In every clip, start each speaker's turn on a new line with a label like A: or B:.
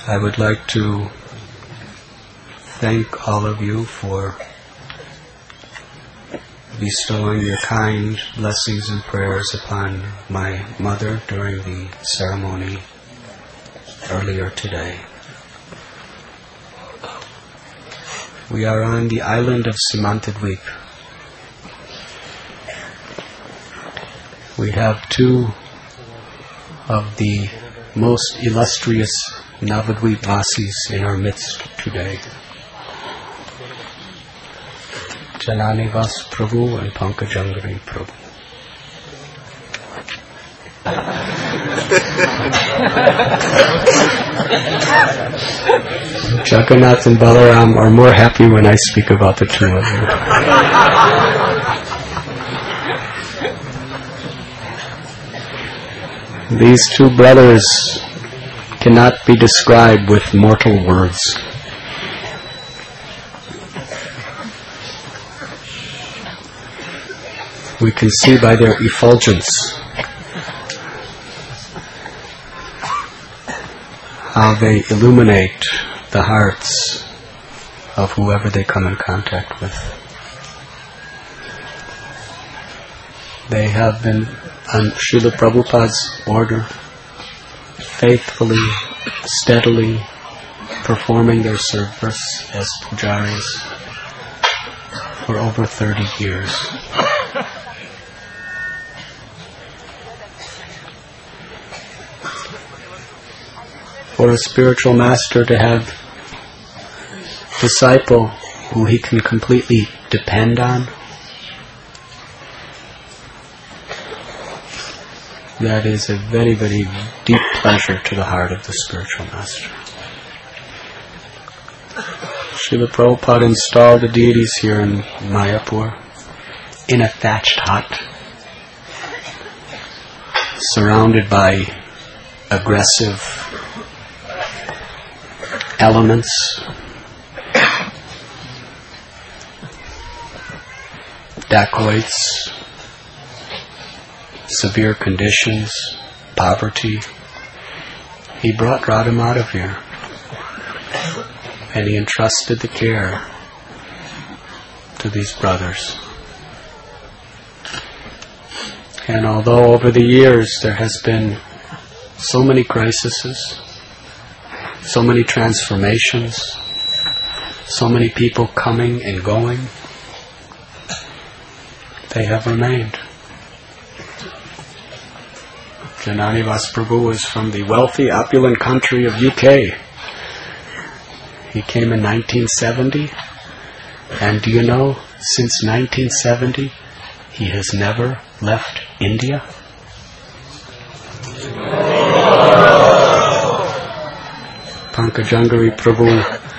A: I would like to thank all of you for bestowing your kind blessings and prayers upon my mother during the ceremony earlier today. We are on the island of Simantadweep. We have two of the most illustrious Navadweep Vasis in our midst today. Jananivas Prabhu and Pankajangari Prabhu. Jagannath and Balaram are more happy when I speak about the two of you. These two brothers cannot be described with mortal words. We can see by their effulgence how they illuminate the hearts of whoever they come in contact with. They have been on Srila Prabhupada's order, faithfully, steadily performing their service as pujaris for over 30 years. For a spiritual master to have a disciple who he can completely depend on, that is a very, very deep pleasure to the heart of the spiritual master. Srila Prabhupada installed the deities here in Mayapur in a thatched hut, surrounded by aggressive elements, dacoits, severe conditions, poverty. He brought Radha Madhav here, and he entrusted the care to these brothers. And although over the years there has been so many crises, so many transformations, so many people coming and going, they have remained. Jananivas Prabhu is from the wealthy, opulent country of UK. He came in 1970, and do you know, since 1970, he has never left India? Pankajangari Prabhu,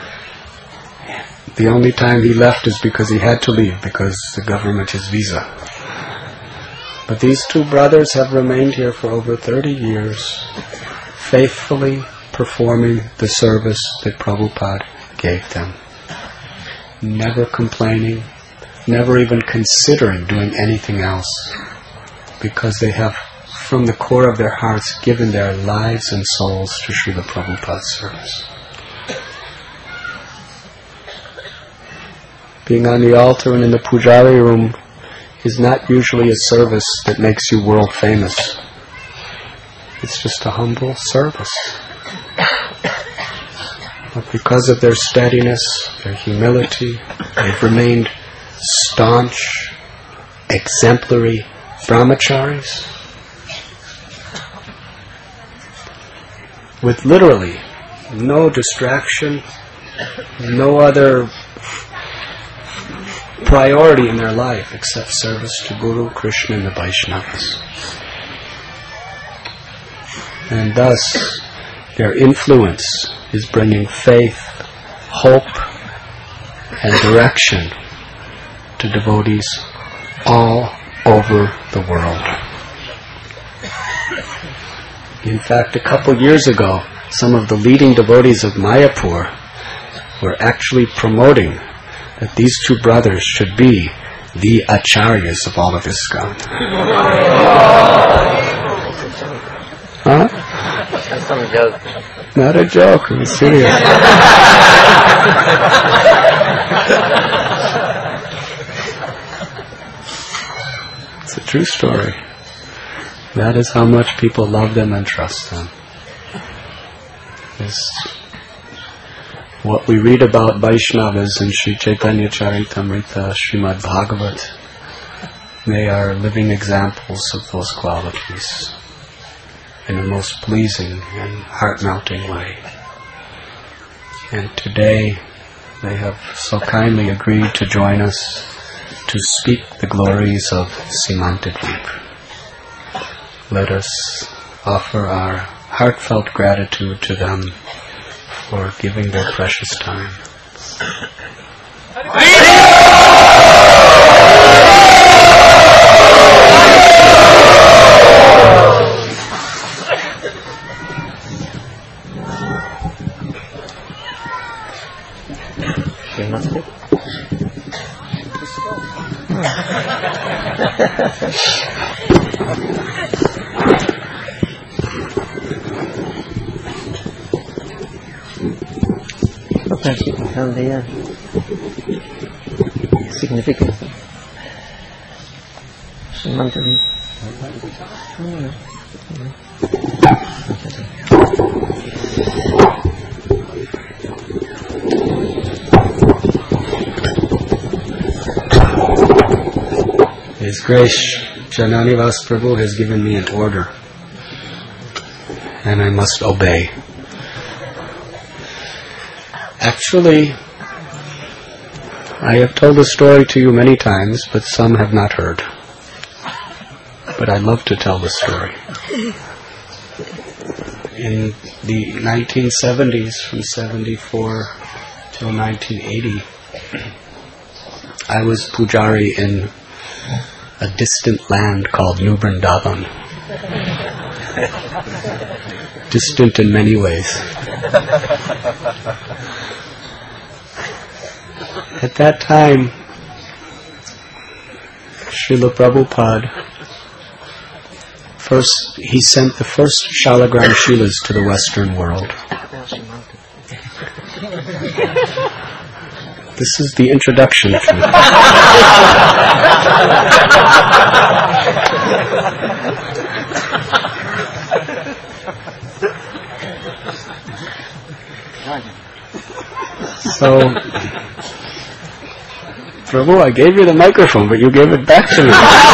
A: the only time he left is because he had to leave, because the government has visa. But these two brothers have remained here for over 30 years, faithfully performing the service that Prabhupada gave them. Never complaining, never even considering doing anything else, because they have, from the core of their hearts, given their lives and souls to Srila Prabhupada's service. Being on the altar and in the pujari room is not usually a service that makes you world famous. It's just a humble service. But because of their steadiness, their humility, they've remained staunch, exemplary brahmacharis, with literally no distraction, no other priority in their life except service to Guru, Krishna and the Vaishnavas. And thus, their influence is bringing faith, hope, and direction to devotees all over the world. In fact, a couple years ago, some of the leading devotees of Mayapur were actually promoting that these two brothers should be the acharyas of all of ISKCON. Huh?
B: That's not a joke.
A: Not a joke, I'm serious. It's a true story. That is how much people love them and trust them. Is what we read about Vaishnavas in Sri Chaitanya Charitamrita, Srimad Bhagavat. They are living examples of those qualities in the most pleasing and heart-melting way. And today they have so kindly agreed to join us to speak the glories of Simantadweep. Let us offer our heartfelt gratitude to them for giving their precious time.
B: Sometimes you can tell the significance of Simantadweep.
A: His Grace Jananivas Prabhu has given me an order, and I must obey. Actually, I have told the story to you many times, but some have not heard. But I love to tell the story. In the 1970s, from 74 till 1980, I was pujari in a distant land called New Vrindavan. Distant in many ways. At that time, Srila Prabhupada, he sent the first Shalagram Shilas to the Western world. This is the introduction. So, Prabhu, I gave you the microphone, but you gave it back to me.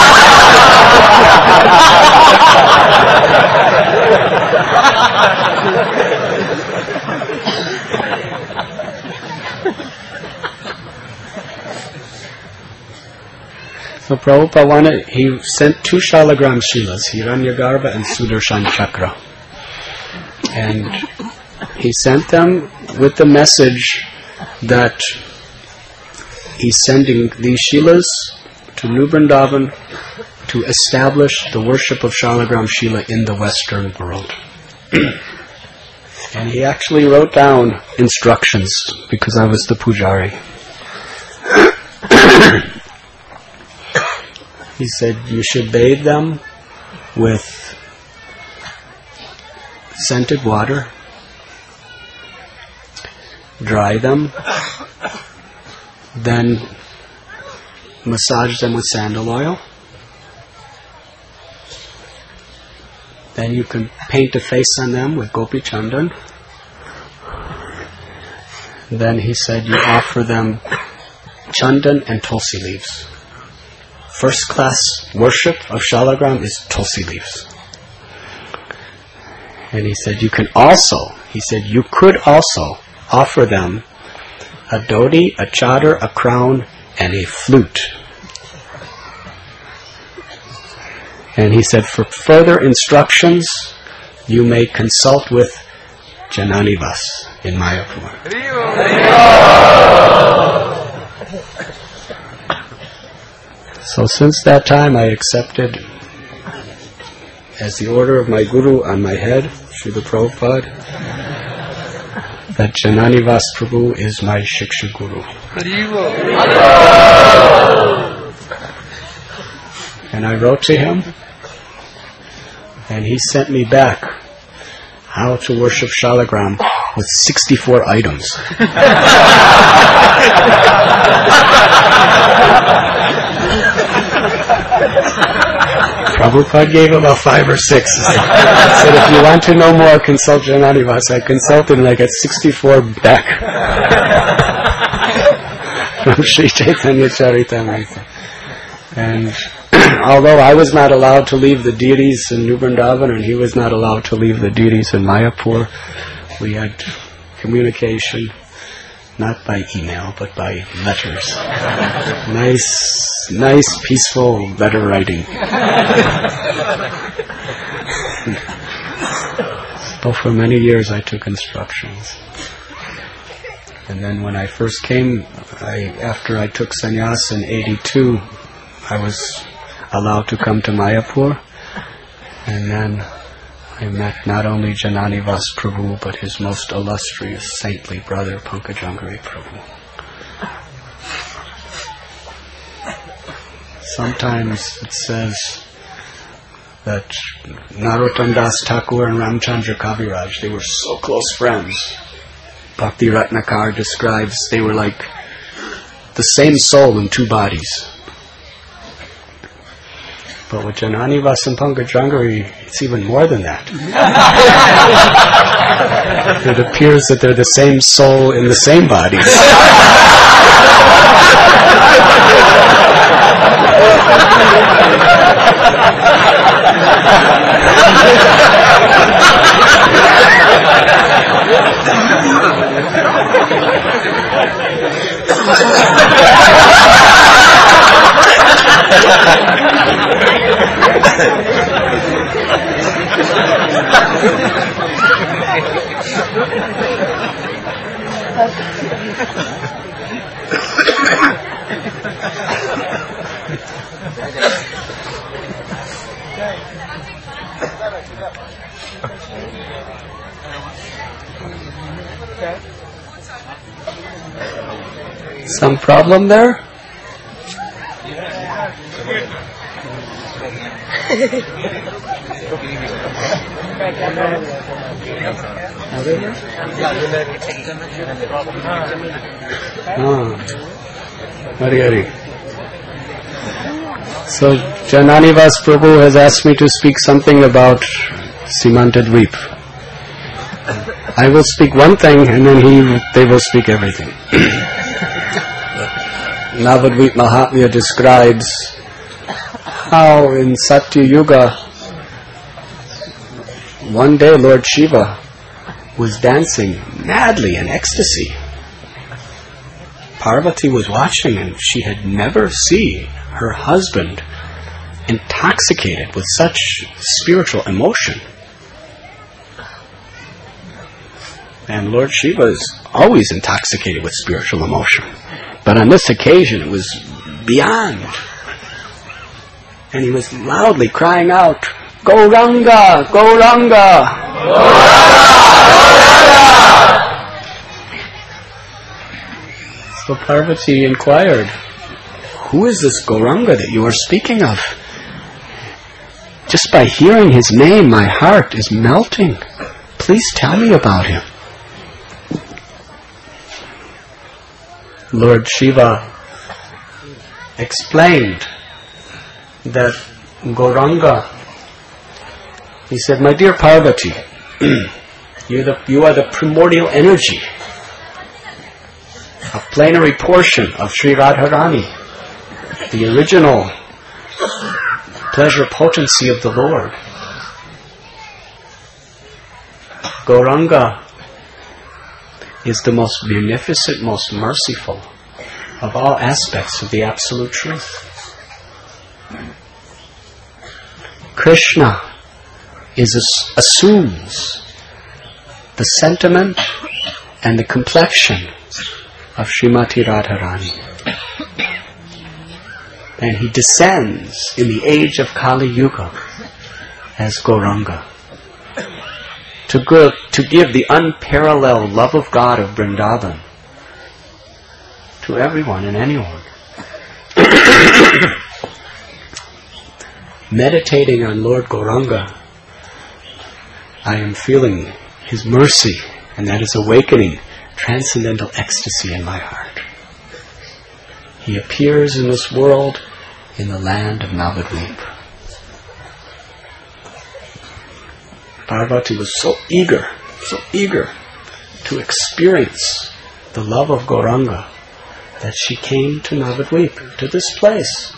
A: So Prabhupada he sent 2 Shalagram Shilas, Hiranyagarbha and Sudarshan Chakra. And he sent them with the message that he's sending these Shilas to New Vrindavan to establish the worship of Shalagram Shila in the Western world. And he actually wrote down instructions because I was the pujari. He said you should bathe them with scented water, dry them, then massage them with sandal oil. Then you can paint a face on them with Gopi Chandan. Then he said you offer them Chandan and Tulsi leaves. First class worship of Shalagram is Tulsi leaves. And he said you could also offer them a dhoti, a chadar, a crown, and a flute. And he said for further instructions, you may consult with Jananivas in Mayapur. So since that time I accepted as the order of my Guru on my head, Srila Prabhupada, that Jananivas Prabhu is my Shiksha Guru. And I wrote to him, and he sent me back how to worship Shalagram with 64 items. Prabhupada gave about 5 or 6. He said, if you want to know more, consult Jananivas. I consulted and I got 64 back. From Sri Chaitanya Charitamrita. And although I was not allowed to leave the deities in New Vrindavan and he was not allowed to leave the deities in Mayapur, we had communication, not by email, but by letters. Nice, peaceful letter writing. So for many years I took instructions. And then when I first came, after I took sannyas in 82, I was allowed to come to Mayapur. And then I met not only Jananivas Prabhu, but his most illustrious saintly brother, Pankajangari Prabhu. Sometimes it says that Narottam Das Thakur and Ramchandra Kaviraj, they were so close friends. Bhakti Ratnakar describes they were like the same soul in 2 bodies. But with Jananivas and Pankajangari, it's even more than that. It appears that they're the same soul in the same bodies. Some problem there? Hari. So Jananivas Prabhu has asked me to speak something about Simantadweep. I will speak one thing and then they will speak everything. Navadvip Mahatmya describes how in Satya Yuga one day Lord Shiva was dancing madly in ecstasy. Parvati was watching and she had never seen her husband intoxicated with such spiritual emotion. And Lord Shiva is always intoxicated with spiritual emotion. But on this occasion it was beyond. And he was loudly crying out, Gauranga! Gauranga! Gauranga! So Parvati inquired, who is this Gauranga that you are speaking of? Just by hearing his name, my heart is melting. Please tell me about him. Lord Shiva explained that Gauranga, he said, my dear Parvati, you are the primordial energy, a plenary portion of Sri Radharani, the original pleasure potency of the Lord. Gauranga is the most beneficent, most merciful of all aspects of the Absolute Truth. Krishna assumes the sentiment and the complexion of Srimati Radharani. And he descends in the age of Kali Yuga as Gauranga to give the unparalleled love of God of Vrindavan to everyone and anyone. Meditating on Lord Gauranga I am feeling His mercy, and that is awakening transcendental ecstasy in my heart. He appears in this world in the land of Navadvip. Parvati was so eager to experience the love of Gauranga that she came to Navadvip, to this place.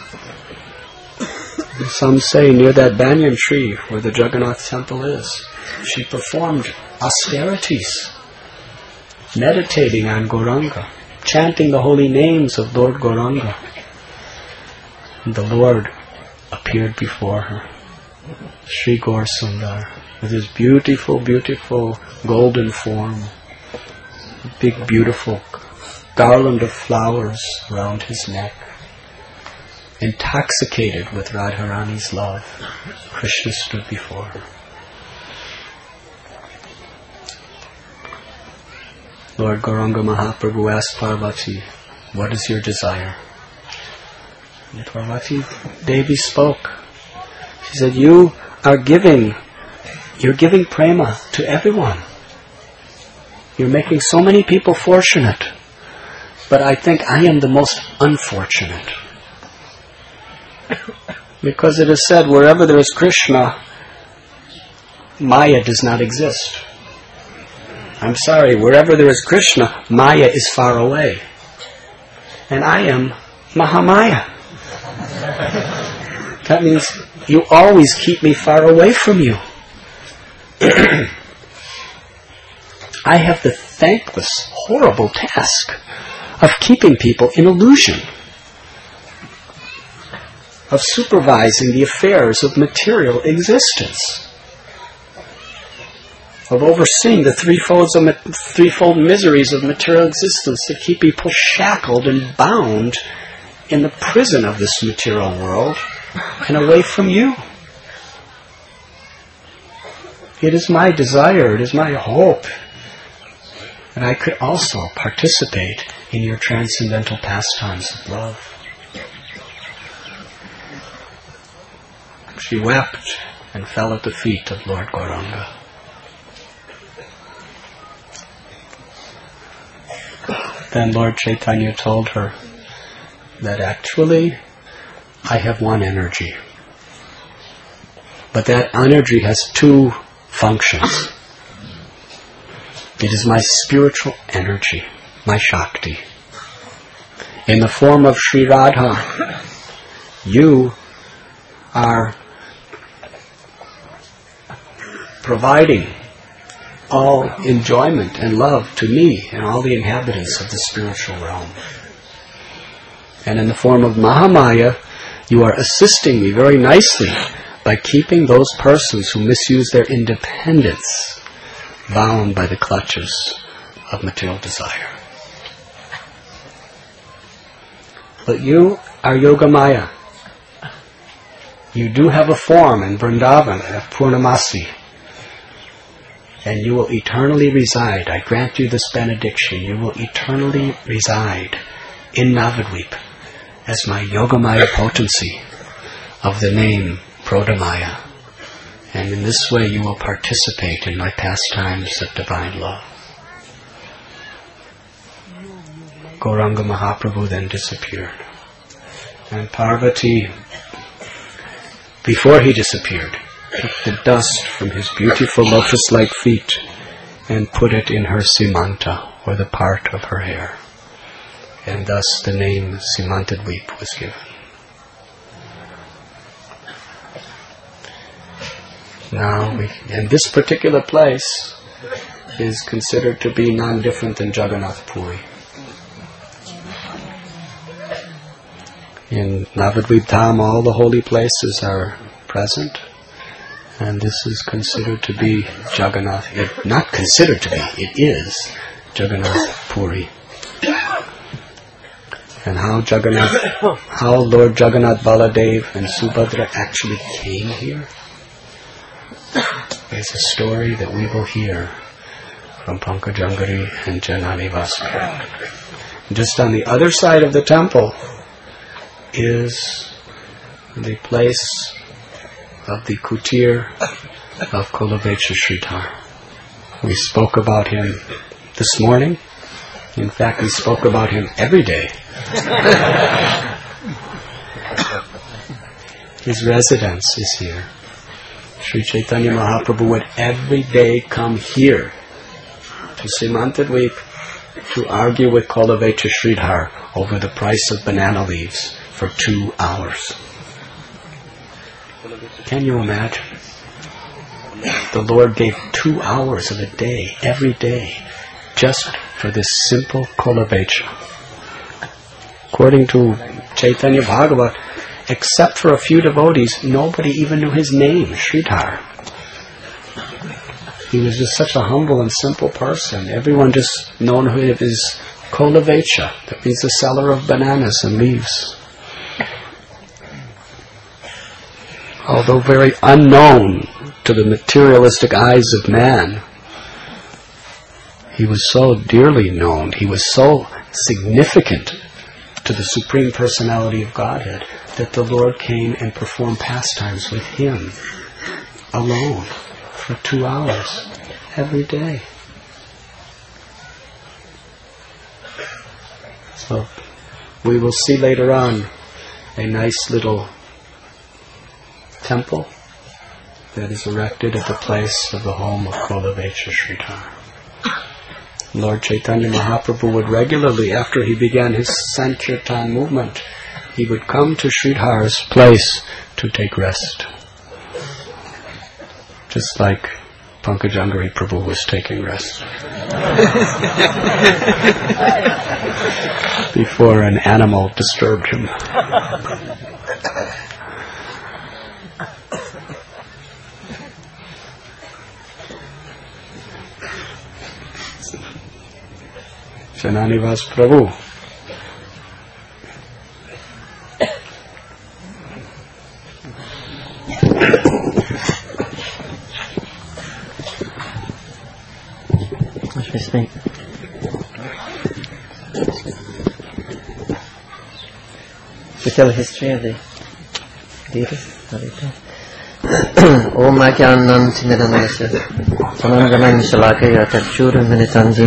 A: Some say near that banyan tree where the Jagannath temple is, she performed austerities, meditating on Gauranga, chanting the holy names of Lord Gauranga. And the Lord appeared before her, Sri Gaur Sundar, with his beautiful, beautiful golden form, a big, beautiful garland of flowers around his neck. Intoxicated with Radharani's love, Krishna stood before her. Lord Gauranga Mahaprabhu asked Parvati, "What is your desire?" And Parvati Devi spoke. She said, you're giving prema to everyone. You're making so many people fortunate, but I think I am the most unfortunate. Because it is said, wherever there is Krishna, Maya does not exist. I'm sorry, wherever there is Krishna, Maya is far away. And I am Mahamaya. That means you always keep me far away from you. I have the thankless, horrible task of keeping people in illusion, of supervising the affairs of material existence, of overseeing the threefold miseries of material existence that keep people shackled and bound in the prison of this material world and away from you. It is my desire, it is my hope that I could also participate in your transcendental pastimes of love. She wept and fell at the feet of Lord Gauranga. Then Lord Chaitanya told her that actually I have one energy, but that energy has two functions. It is my spiritual energy, my Shakti. In the form of Sri Radha, you are providing all enjoyment and love to me and all the inhabitants of the spiritual realm. And in the form of Mahamaya, you are assisting me very nicely by keeping those persons who misuse their independence bound by the clutches of material desire. But you are Yogamaya. You do have a form in Vrindavan at Purnamasi, and you will eternally reside. I grant you this benediction. You will eternally reside in Navadvip as my Yogamaya potency of the name Prodamaya. And in this way you will participate in my pastimes of divine love. Gauranga Mahaprabhu then disappeared. And Parvati, before he disappeared, took the dust from his beautiful lotus-like feet and put it in her simanta, or the part of her hair. And thus the name Simantadvip was given. Now, and this particular place is considered to be non-different than Jagannath Puri. In Navadvip Dham, all the holy places are present, and this is considered to be Jagannath. Not considered to be, it is Jagannath Puri. And how Lord Jagannath Baladev and Subhadra actually came here is a story that we will hear from Pankajangari and Janani Vaskar. Just on the other side of the temple is the place of the kutir of Kulavecha Sridhar. We spoke about him this morning. In fact, we spoke about him every day. His residence is here. Sri Chaitanya Mahaprabhu would every day come here to Simantadweep to argue with Kulavecha Sridhar over the price of banana leaves for 2 hours. Can you imagine? The Lord gave 2 hours of the day, every day, just for this simple Kulavecha. According to Chaitanya Bhagavat, except for a few devotees, nobody even knew his name, Sridhar. He was just such a humble and simple person. Everyone just known him as Kulavecha, that means the seller of bananas and leaves. Although very unknown to the materialistic eyes of man, he was so dearly known, he was so significant to the Supreme Personality of Godhead that the Lord came and performed pastimes with him alone for 2 hours every day. So we will see later on a nice little temple that is erected at the place of the home of Kulavecha Sridhar. Lord Chaitanya Mahaprabhu would regularly, after he began his Sankirtan movement, he would come to Sridhar's place to take rest. Just like Pankajangari Prabhu was taking rest. Before an animal disturbed him. Jananivas Prabhu.
B: What should we speak? We tell the history of the deities. Om Ajnanam Timidamesha Sanangamam Shalakaya Takshuram Militanji.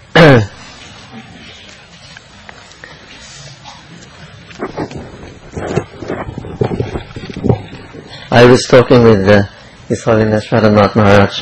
B: I was talking with His Holiness Radhanath Maharaj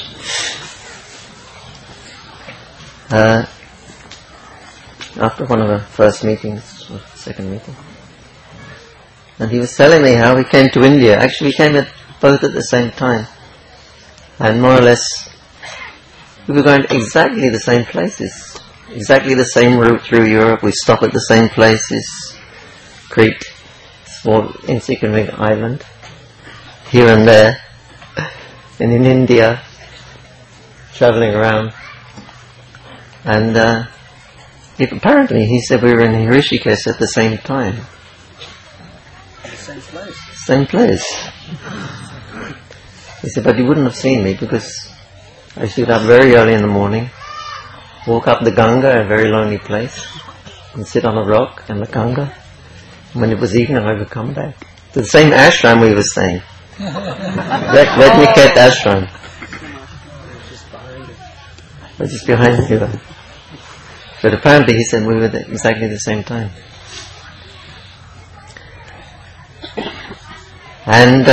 B: after one of the first meetings, or second meeting, and he was telling me how he came to India. Actually, we came both at the same time, and more or less we were going to exactly the same places, exactly the same route through Europe. We stop at the same places, Crete, small insignificant island, here and there, and in India, travelling around. And apparently he said we were in Hrishikesh at the same time.
A: Same place.
B: Same place. He said, but you wouldn't have seen me because I used to get up very early in the morning, walk up the Ganga, a very lonely place, and sit on a rock in the Ganga. And when it was evening, I would come back to the same ashram we were staying. Vedniket ashram. We're just behind you. But apparently he said we were at exactly the same time. And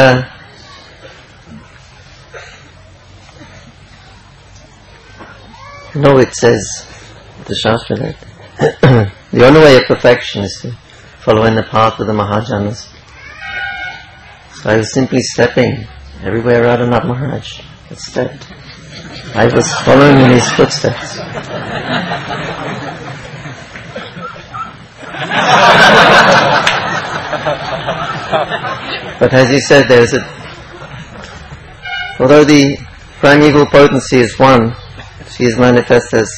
B: it says, the Shastra, that the only way of perfection is to follow in the path of the Mahajanas. So I was simply stepping everywhere Radhanath Maharaj had stepped. I was following in his footsteps. But as he said, although the primeval potency is one, she is manifest as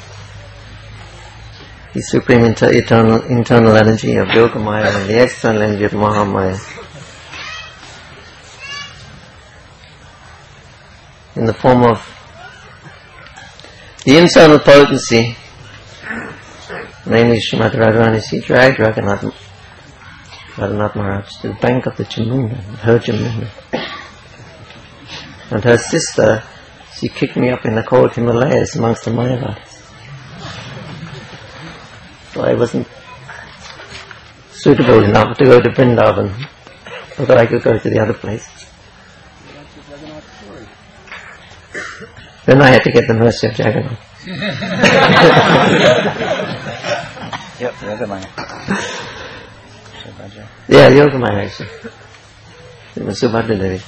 B: the supreme internal energy of Yogamaya and the external energy of Mahamaya. In the form of the internal potency, namely Srimati Radharani, she dragged Radhanath Maharaj to the bank of the Jamuna, her Jamuna. And her sister, she kicked me up in the cold Himalayas amongst the Mayavadis. So I wasn't suitable enough to go to Vrindavan, so that I could go to the other place. Then I had to get the mercy of Jagannath.
C: Yep, Yogamaya.
B: Yeah, Yogamaya actually. It was Subhadra Devi.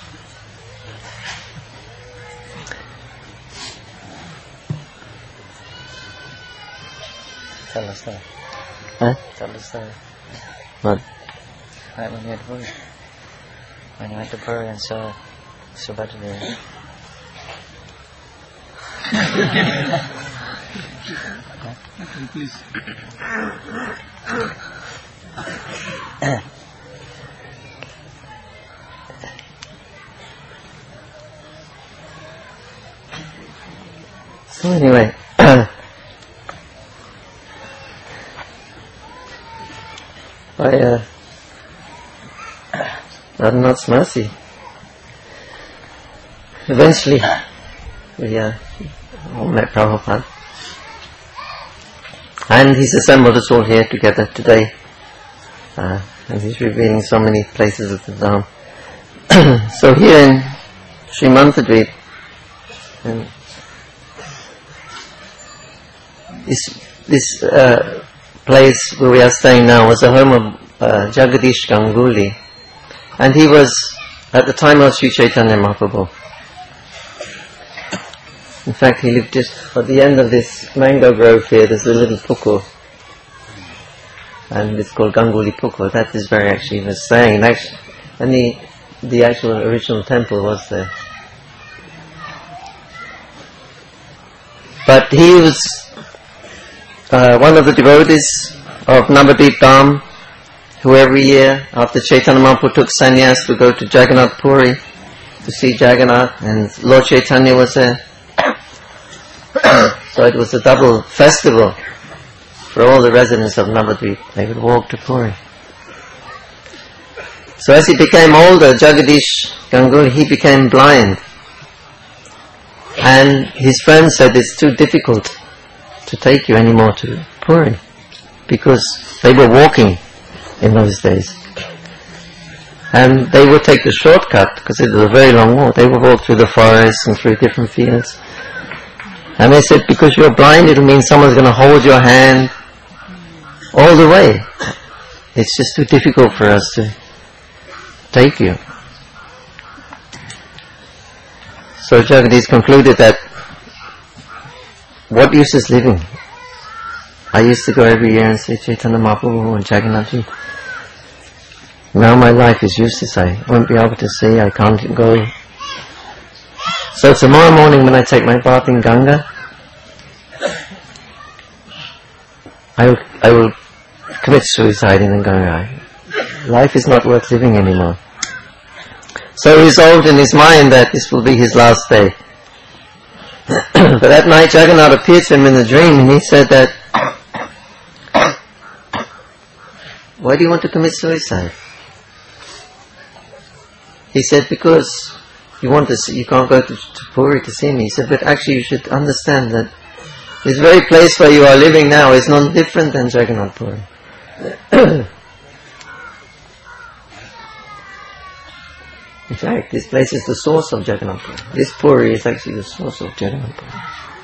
C: Tell us that.
B: Huh?
C: Tell us that.
B: What?
C: Right when you had Puri. When you went to Puri and saw Subhadra Devi.
A: Please.
B: So anyway, by Radhanath's mercy, eventually we all met Prabhupada, and he's assembled us all here together today, and he's revealing so many places of the Dham. So here in Srimantadweep, and this place where we are staying now was the home of Jagadish Ganguly, and he was at the time of Sri Chaitanya Mahaprabhu. In fact, he lived just at the end of this mango grove here. There's a little pukur, and it's called Ganguly Pukur. That is where actually he was staying, and the actual original temple was there. But he was one of the devotees of Navadvip Dham, who every year after Chaitanya Mahaprabhu took sannyas to go to Jagannath Puri to see Jagannath, and Lord Chaitanya was there. So it was a double festival for all the residents of Navadvip. They would walk to Puri. So as he became older, Jagadish Ganguly, he became blind. And his friends said, it's too difficult to take you anymore to Puri, because they were walking in those days. And they would take the shortcut, because it was a very long walk. They would walk through the forests and through different fields. And they said, because you're blind, it'll mean someone's going to hold your hand all the way. It's just too difficult for us to take you. So Jagadish concluded that, what use is living? I used to go every year and say Chaitanya Mahaprabhu and Jagannath. Now my life is useless. I won't be able to see. I can't go. So tomorrow morning when I take my bath in Ganga, I will commit suicide in the Ganga. Life is not worth living anymore. So he resolved in his mind that this will be his last day. But that night Jagannath appeared to him in a dream, and he said that, why do you want to commit suicide? He said, because you can't go to Puri to see me. He said, but actually you should understand that this very place where you are living now is not different than Jagannath Puri. In fact, this place is the source of Jagannath Puri. This Puri is actually the source of Jagannath Puri.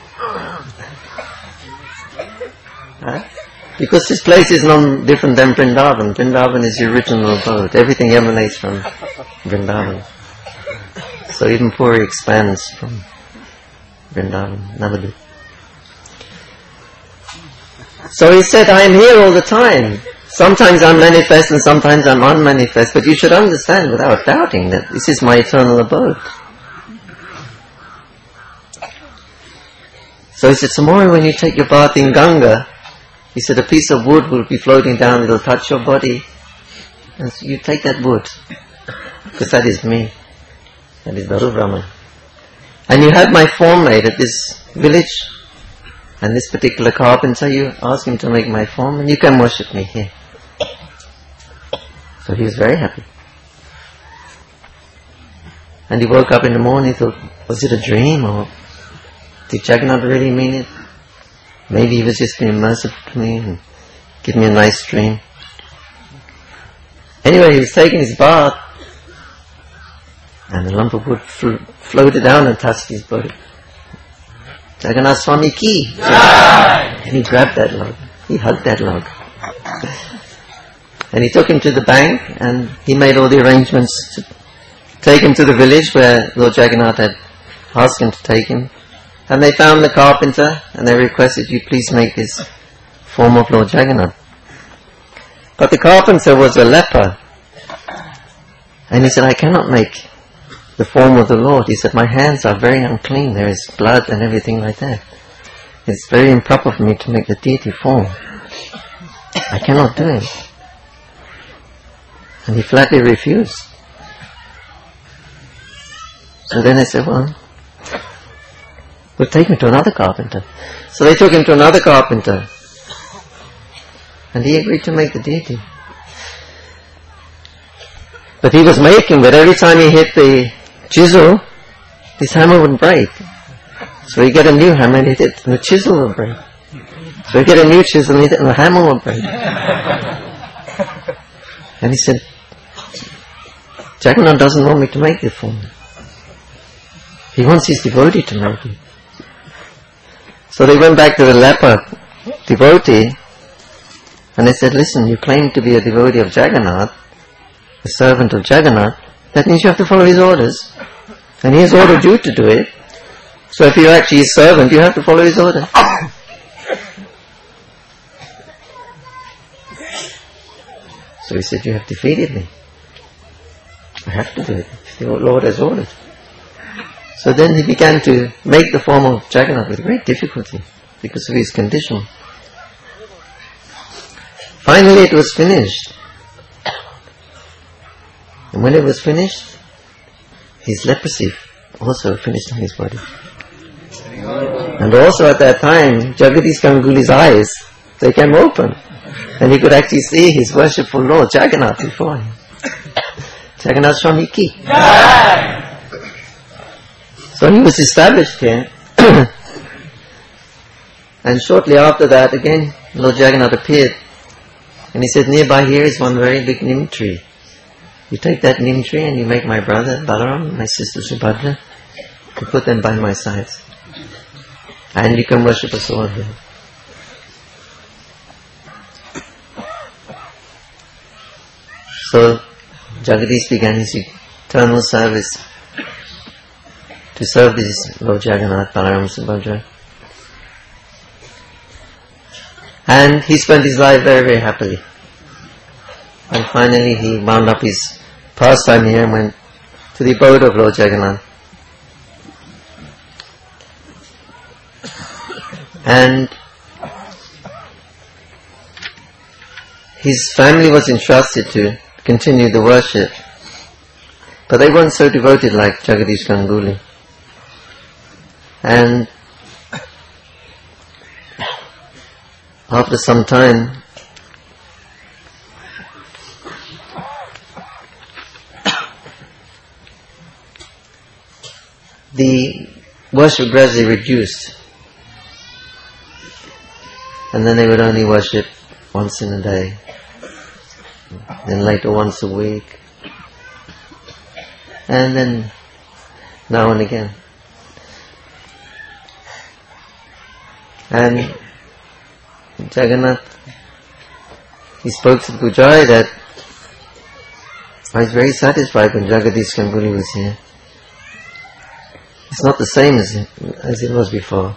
B: Huh? Because this place is not different than Vrindavan. Vrindavan is the original abode. Everything emanates from Vrindavan. So even Puri expands from Vrindavan, Navadvip. So he said, I am here all the time. Sometimes I'm manifest and sometimes I'm unmanifest, but you should understand without doubting that this is my eternal abode. So he said, tomorrow when you take your bath in Ganga, he said, a piece of wood will be floating down, it'll touch your body, and so you take that wood, because that is me, that is Daru Brahman. And you had my form made at this village, and this particular carpenter, you ask him to make my form, and you can worship me here. So he was very happy. And he woke up in the morning, he thought, was it a dream, or did Jagannath really mean it? Maybe he was just being merciful to me and give me a nice dream. Anyway, he was taking his bath, and a lump of wood floated down and touched his body. Jagannath Swami Ki! And he grabbed that log. He hugged that log. And he took him to the bank, and he made all the arrangements to take him to the village where Lord Jagannath had asked him to take him. And they found the carpenter, and they requested, you please make this form of Lord Jagannath. But the carpenter was a leper. And he said, I cannot make the form of the Lord. He said, my hands are very unclean. There is blood and everything like that. It's very improper for me to make the deity form. I cannot do it. And he flatly refused. So then they said, well, we'll take him to another carpenter. So they took him to another carpenter. And he agreed to make the deity. But he was making, but every time he hit the chisel, his hammer would break. So he get a new hammer and hit it, and the chisel would break. So he get a new chisel and hit it, and the hammer would break. And he said, Jagannath doesn't want me to make the form. He wants his devotee to make it. So they went back to the leper devotee, and they said, listen, you claim to be a devotee of Jagannath, a servant of Jagannath, that means you have to follow his orders. And he has ordered you to do it. So if you're actually his servant, you have to follow his order. So he said, you have defeated me. I have to do it. The Lord has ordered. So then he began to make the form of Jagannath with great difficulty because of his condition. Finally it was finished. And when it was finished, his leprosy also finished on his body. And also at that time, Jagadish Ganguly's eyes, they came open. And he could actually see his worshipful Lord Jagannath before him. Jagannath Swami Ki. So he was established here. And shortly after that, again, Lord Jagannath appeared. And he said, nearby here is one very big neem tree. You take that neem tree and you make my brother Balaram, my sister Subhadra, you put them by my sides. And you can worship us all here. So Jagadish began his eternal service to serve this Lord Jagannath, Balaram, Subhadra. And he spent his life very, very happily. And finally he wound up his pastime here and went to the abode of Lord Jagannath. And his family was entrusted to continue the worship, but they weren't so devoted like Jagadish Ganguly. And after some time, the worship gradually reduced, and then they would only worship once in a day, then later once a week, and then now and again. And Jagannath, he spoke to the Pujari that I was very satisfied when Jagadish Ganguly was here. It's not the same as it was before.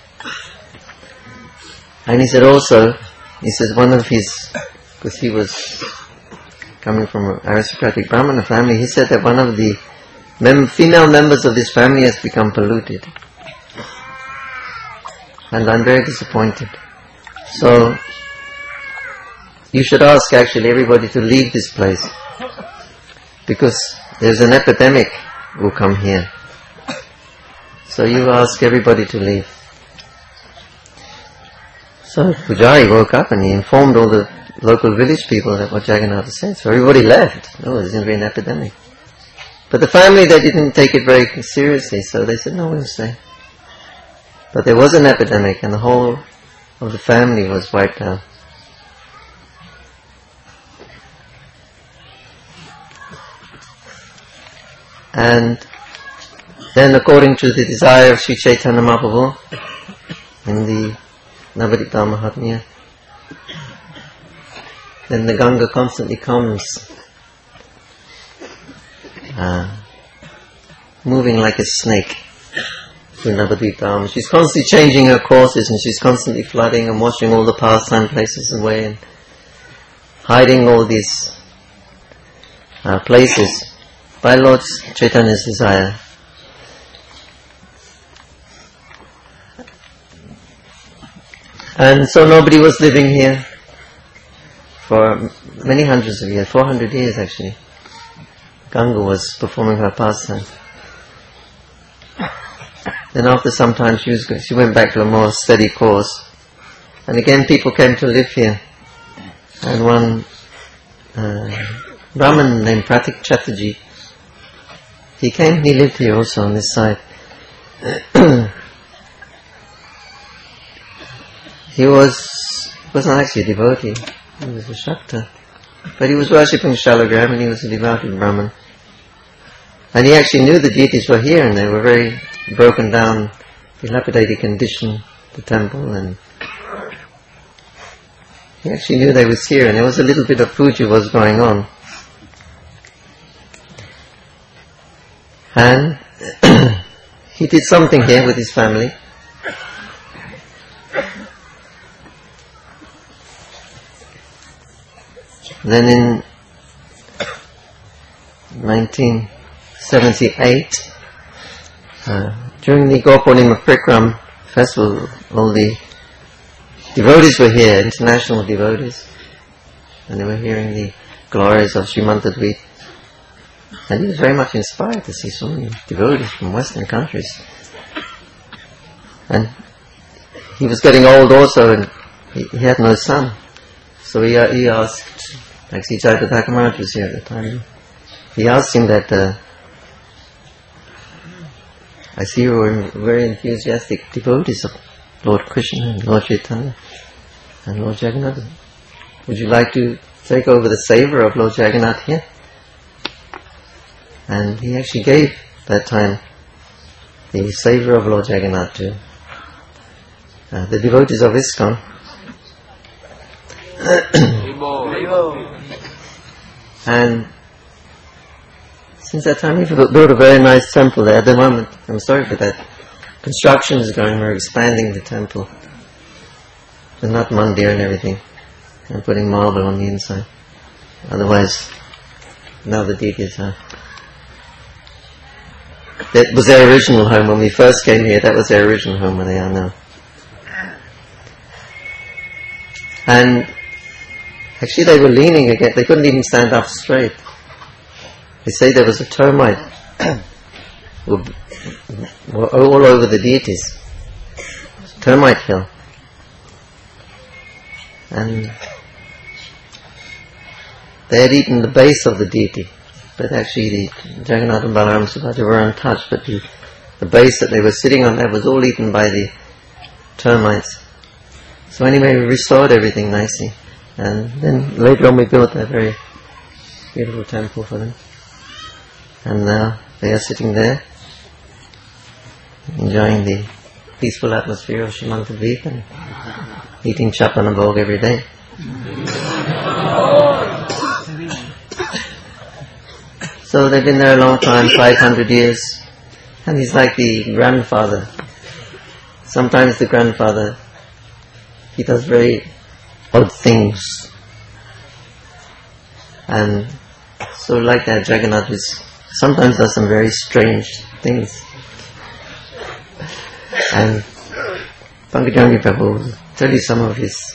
B: And he said also, he said one of his, because he was coming from an aristocratic Brahmana family, he said that one of the female members of this family has become polluted. And I'm very disappointed. So, you should ask actually everybody to leave this place. Because there's an epidemic will come here. So you ask everybody to leave. So Pujari woke up and he informed all the local village people that what Jagannath said. So everybody left. Oh, there's going to be an epidemic. But the family, they didn't take it very seriously, so they said, no, we'll stay. But there was an epidemic, and the whole of the family was wiped out. And then, according to the desire of Sri Chaitanya Mahaprabhu, in the Navadvip Mahatmya, then the Ganga constantly comes, moving like a snake through Navadvip. She's constantly changing her courses, and she's constantly flooding and washing all the pastime places away, and hiding all these places by Lord Chaitanya's desire. And so nobody was living here for many hundreds of years, 400 years actually. Ganga was performing her pastime. Then after some time she went back to a more steady course. And again people came to live here. And one Brahmin named Pratik Chatterjee, he lived here also on this side. He wasn't actually a devotee, he was a Shakta. But he was worshipping Shalagram, and he was a devoted Brahmin. And he actually knew the deities were here, and they were very broken down, dilapidated condition, the temple, and he actually knew they was here, and there was a little bit of puja was going on. And he did something here with his family. Then in 1978, during the Gaurpurnima Prikram festival, all the devotees were here, international devotees, and they were hearing the glories of Srimantadvip. And he was very much inspired to see so many devotees from Western countries. And he was getting old also, and he had no son. So he asked, actually Jayapataka Maharaj was here at the time, he asked him that, I see you were very enthusiastic devotees of Lord Krishna and Lord Chaitanya and Lord Jagannath. Would you like to take over the savor of Lord Jagannath here? And he actually gave that time the savor of Lord Jagannath to the devotees of ISKCON. And since that time we've built a very nice temple there. At the moment, I'm sorry for that, construction is going, we're expanding the temple. The Nat Mandir and everything, and putting marble on the inside. Otherwise, now the deities are... That was their original home when we first came here. That was their original home where they are now. And actually they were leaning again. They couldn't even stand up straight. They say there was a termite were all over the deities. Termite hill. And they had eaten the base of the deity. But actually the Jagannath and Balaram Subhadra were untouched, but the base that they were sitting on, that was all eaten by the termites. So anyway, we restored everything nicely. And then later on we built a very beautiful temple for them. And now they are sitting there, enjoying the peaceful atmosphere of Srimantadvip and eating chapana bhog every day. So they've been there a long time, 500 years, and he's like the grandfather. Sometimes the grandfather, he does very odd things. And so like that, Jagannath sometimes does some very strange things. And Pankajangi Prabhu will tell you some of his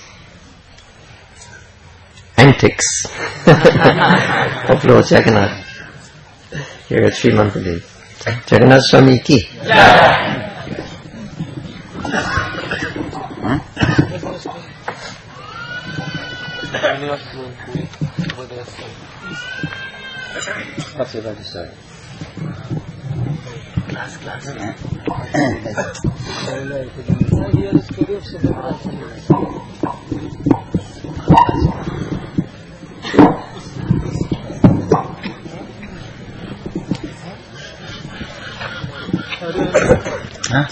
B: antics of Lord Jagannath here at Srimantadvip. Jagannath Swami ki. What's your about to say?
D: Huh?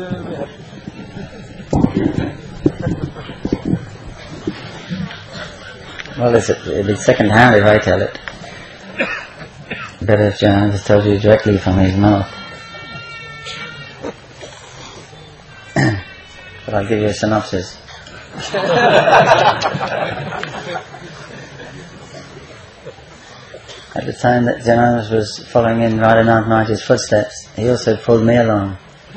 D: Well, it'll be second hand if I tell it. Better if John just tells you directly from his mouth. But I'll give you a synopsis. At the time that Janandas was following in Radhanath Maharaj's footsteps, he also pulled me along.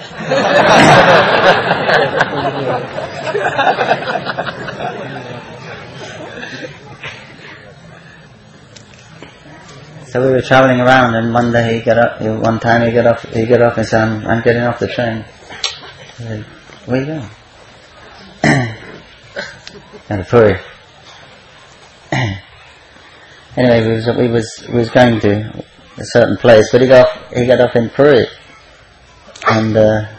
D: So we were travelling around, and one day he got up and said, I'm getting off the train. I said, where are you going? To Puri. Anyway, we was going to a certain place, but he got off in Puri, and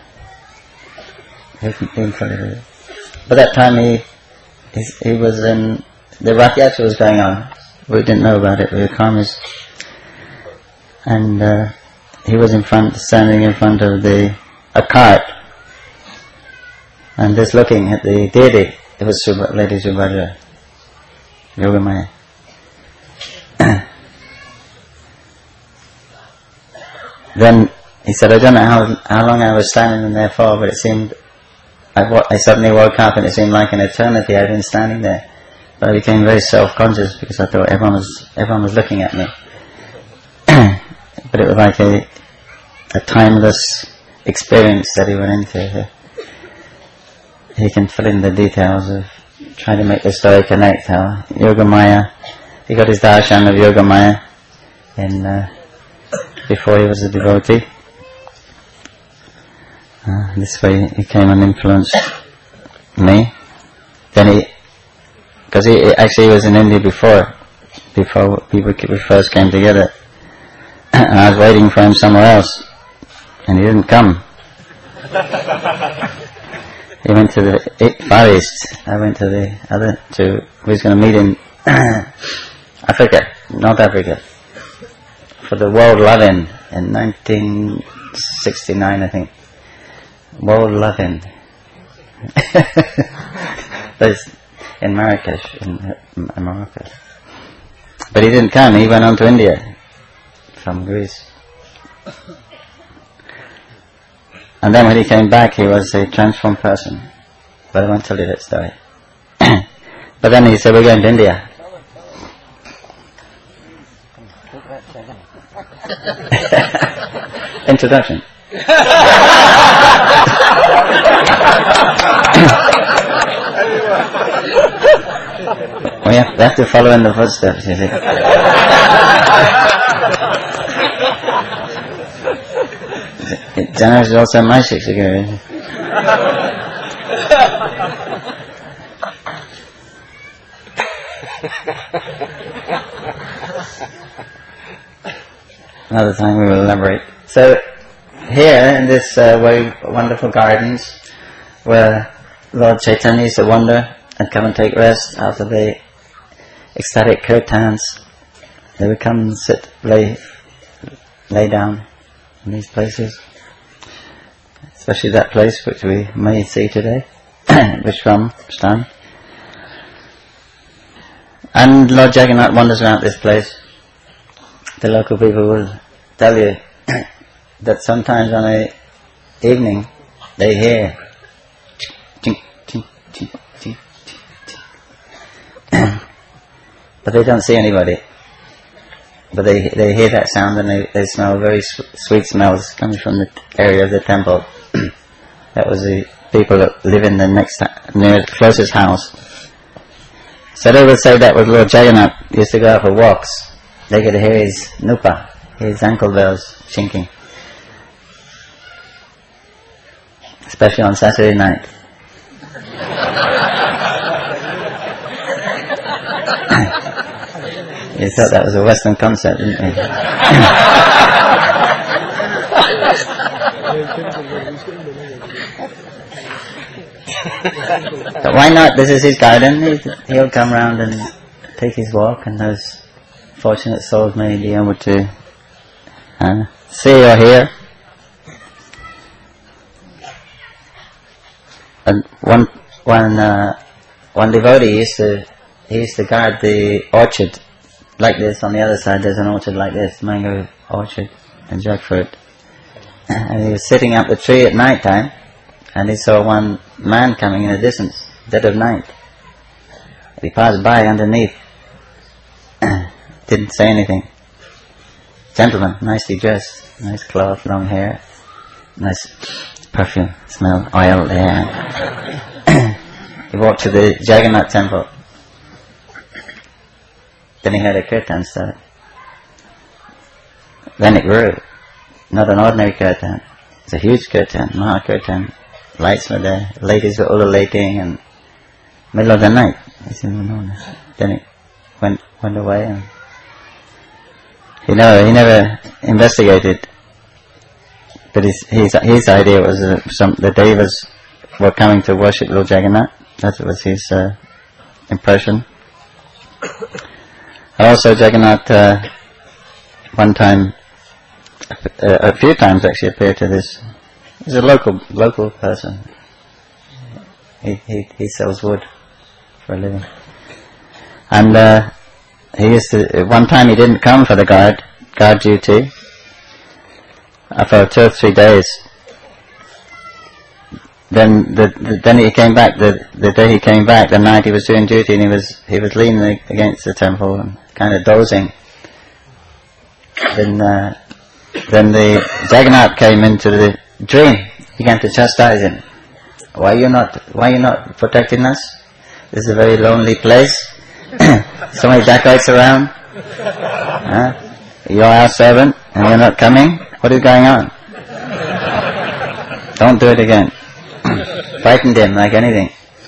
D: by that time he was in the Rath Yatra was going on. We didn't know about it. We were karmis, and he was standing in front of a cart, and just looking at the deity. It was Lady Subhadra, Yogamaya. Then he said, I don't know how long I was standing in there for, but it seemed, I suddenly woke up and it seemed like an eternity I'd been standing there. But I became very self-conscious because I thought everyone was looking at me. But it was like a timeless experience that he went into. He can fill in the details of trying to make the story connect how Yogamaya, he got his darshan of Yogamaya before he was a devotee. This way he came and influenced me. Then because he actually was in India before we first came together. And I was waiting for him somewhere else, and he didn't come. He went to the Far East. I went to the other two. We was going to meet in Africa, North Africa, for the World Love-In in 1969, I think. World Love-In. That's in Marrakesh, in Morocco. But he didn't come. He went on to India from Greece. And then when he came back, he was a transformed person. But I won't tell you that story. But then he said, we're going to India. Introduction. We have to follow in the footsteps, you see. Jana is also my Shikshaka. Another time we will elaborate. So, here in this very wonderful gardens, where Lord Chaitanya used to wander and come and take rest after the ecstatic kirtans, they would come and sit, lay down in these places, especially that place which we may see today, Vishram Stan. And Lord Jagannath wanders around this place. The local people will tell you that sometimes on a evening they hear chink, chink, chink, chink, chink, but they don't see anybody. But they hear that sound and they smell very sweet smells coming from the area of the temple. That was the people that live in the closest house. So they would say that was Lord Jagannath used to go out for walks. They could hear his nupa, his ankle bells chinking. Especially on Saturday night. You thought that was a Western concept, didn't you? But why not? This is his garden. He'll come round and take his walk, and those fortunate souls may be able to see or hear. And one devotee used to guard the orchard like this. On the other side, there's an orchard like this, mango orchard and jackfruit. And he was sitting up the tree at night time, and he saw one man coming in the distance, dead of night. He passed by underneath, didn't say anything. Gentleman, nicely dressed, nice cloth, long hair, nice perfume, smell, oil there. He walked to the Jagannath temple. Then he heard a kirtan start. Then it grew. Not an ordinary kirtan. It's a huge kirtan, Maha kirtan. Lights were there, ladies were ululating, and middle of the night. Then it went away, and he never investigated. But his idea was the Devas were coming to worship Lord Jagannath. That was his impression. Also, Jagannath one time, a few times actually, appeared to this. He's a local person. He sells wood for a living, and he used to. One time he didn't come for the guard duty. For 2 or 3 days. Then he came back. The day he came back, the night he was doing duty, and he was leaning against the temple and kind of dozing. Then the Jagannath came into the dream, began to chastise him. Why are you not protecting us? This is a very lonely place. So many dacoits around. You're our servant, and you're not coming. What is going on? Don't do it again. Frightened him like anything.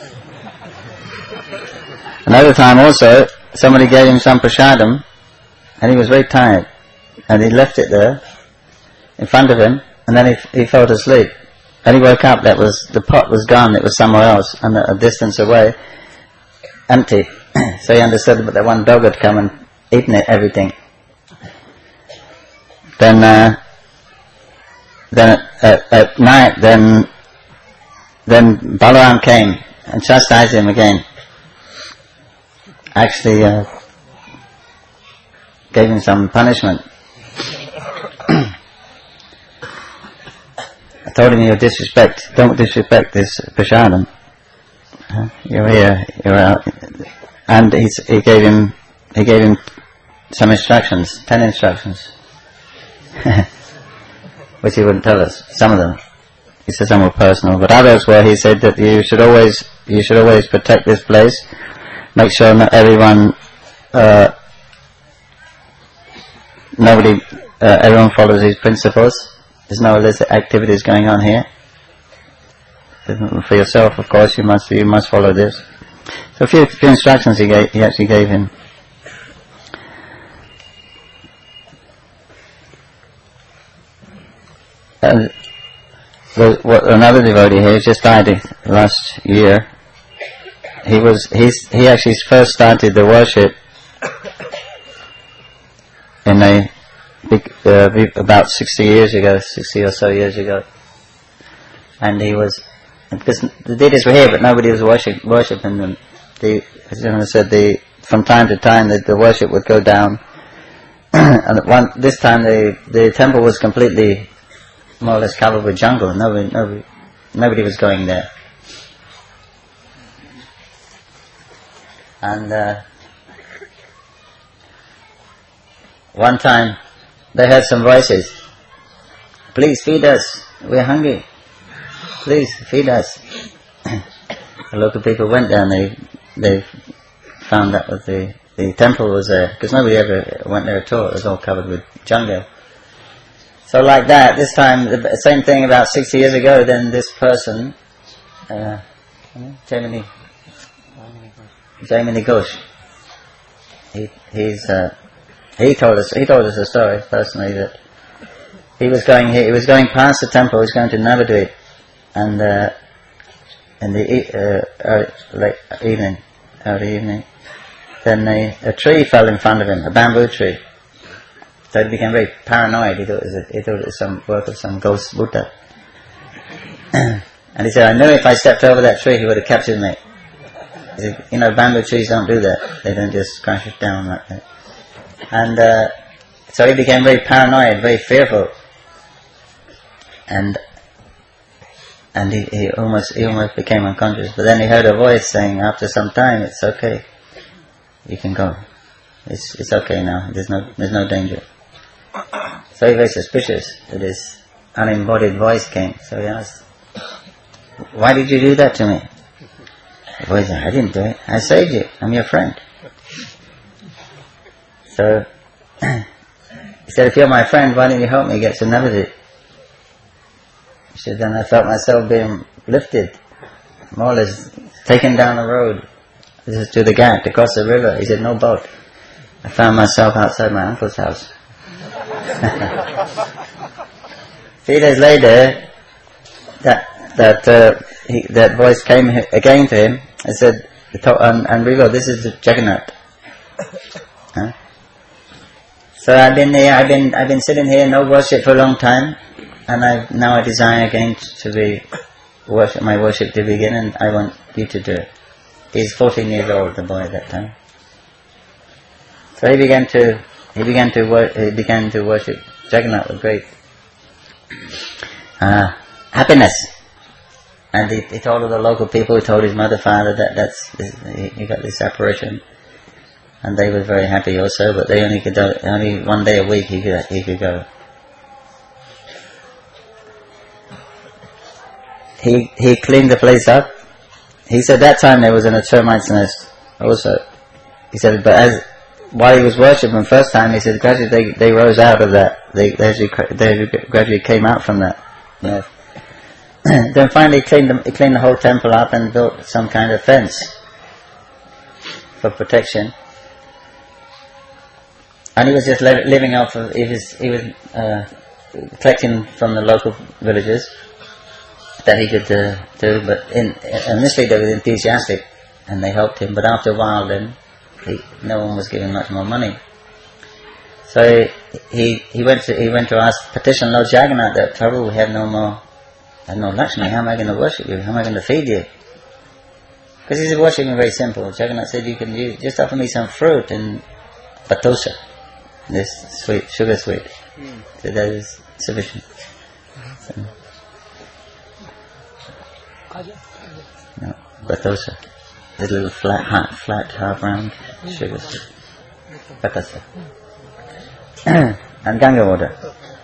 D: Another time also, somebody gave him some prasadam, and he was very tired, and he left it there in front of him, and then he fell asleep. And he woke up, the pot was gone, it was somewhere else, and a distance away, empty. So he understood that one dog had come and eaten everything. Then at night, then Balaram came and chastised him again. Actually, gave him some punishment. I told him, don't disrespect this prasadam. You're here, you're out. And he gave him some instructions, 10 instructions. Which he wouldn't tell us. Some of them. He said some were personal, but others were, he said that you should always protect this place, make sure that everyone everyone follows these principles. There's no illicit activities going on here. For yourself, of course, you must follow this. So a few instructions he actually gave him. And another devotee here just died last year. He actually first started the worship in about 60 or so years ago, and because the deities were here, but nobody was worshipping them. As I said, from time to time the worship would go down, and this time the temple was completely, more or less, covered with jungle. Nobody was going there. And one time they heard some voices. Please feed us. We're hungry. Please feed us. The local people went down. They found that the temple was there, because nobody ever went there at all. It was all covered with jungle. So like that, this time, the same thing about 60 years ago, then this person, Jaimini Ghosh, he told us a story personally, that he was going past the temple, he was going to Navadvip, and in the early evening, then a tree fell in front of him, a bamboo tree. So he became very paranoid. He thought it was some work of some ghost Buddha. And he said, I knew if I stepped over that tree, he would have captured me. He said, bamboo trees don't do that. They don't just crash it down like that. And so he became very paranoid, very fearful. And he almost became unconscious. But then he heard a voice saying, after some time, it's okay. You can go. It's okay now. There's no danger. So he was very suspicious that his unembodied voice came. So he asked, why did you do that to me? The voice said, I didn't do it. I saved you. I'm your friend. So he said, if you're my friend, why didn't you help me get to Navadvip? He said, then I felt myself being lifted, more or less taken down the road to the ghat, to cross the river. He said, no boat. I found myself outside my uncle's house. 3 days later, that voice came again to him and said, and Rilo, this is Jagannath. Huh? So I've been sitting here, no worship for a long time, and now I desire again to be my worship to begin, and I want you to do it. He's 14 years old, the boy at that time. So he began to worship Jagannath with great happiness. And he told all the local people, he told his mother, father that he got this apparition. And they were very happy also, but they only 1 day a week he could go. He cleaned the place up. He said that time there was in a termite's nest also. He said, but while he was worshipping first time, he said gradually they rose out of that. They gradually came out from that. Yes. Then finally he cleaned the whole temple up and built some kind of fence for protection. And he was just living off of, he was collecting from the local villagers that he could do, but initially they were enthusiastic and they helped him, but after a while then no one was giving much more money. So he went to ask, petition Lord Jagannath that Prabhu, we have no Lakshmi, how am I going to worship you? How am I going to feed you? Because he's worshiping very simple. Jagannath said, you can just offer me some fruit and batosa, this sweet, sugar sweet. So that is sufficient. So, no, batosa. This little flat, half round sugar sweet. Batosa. And Ganga water.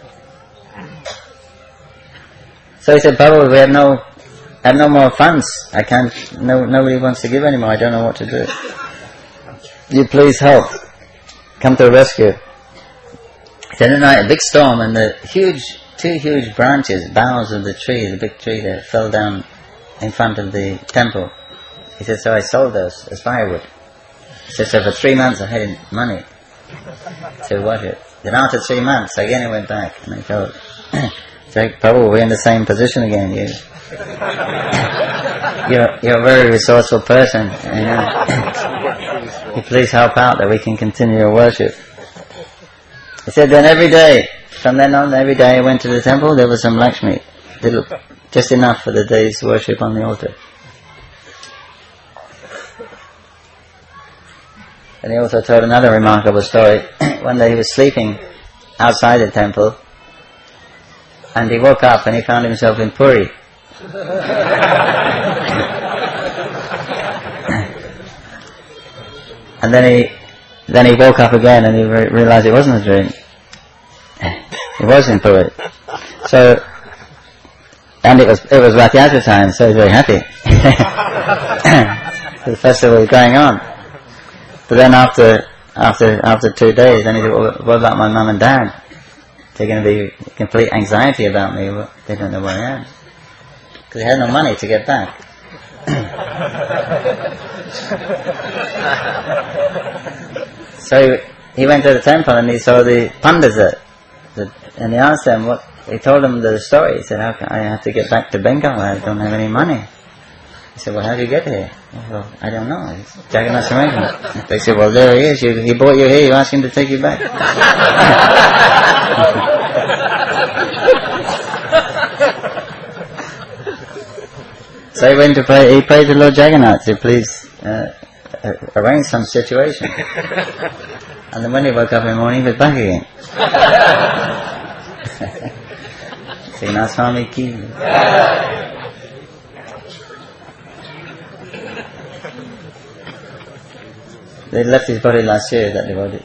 D: So he said, Prabhu, we have no more funds. I can't, nobody wants to give anymore. I don't know what to do. You please help. Come to the rescue. He said, a big storm and the two huge branches, boughs of the tree, the big tree that fell down in front of the temple. He said, so I sold those as firewood. He said, so for 3 months I had money to worship. Then after 3 months, again I went back and I told, Prabhu, we're in the same position again. You're a very resourceful person. You please help out that we can continue your worship. He said, then every day, from then on, every day I went to the temple, there was some Lakshmi, just enough for the day's worship on the altar. And he also told another remarkable story. One day he was sleeping outside the temple, and he woke up and he found himself in Puri. And then he woke up again and he realized it wasn't a dream. He was in Puri. So, and it was Rath Yatra time, so he was very happy. The festival was going on. But then after 2 days, then he said, well, what about my mum and dad? They're going to be complete anxiety about me. They don't know where I am. Because they had no money to get back. So he went to the temple and he saw the pandas, the And he asked them what, he told them the story. He said, how can I have to get back to Bengal? I don't have any money. He said, well, how did you get here? Well, I don't know. It's Jagannath's arrangement. They said, well, there he is. He brought you here. You asked him to take you back. So he went to pray. He prayed to Lord Jagannath to please arrange some situation. And then when he woke up in the morning, he was back again. Jagannath Swami ki. They left his body last year, that devotee.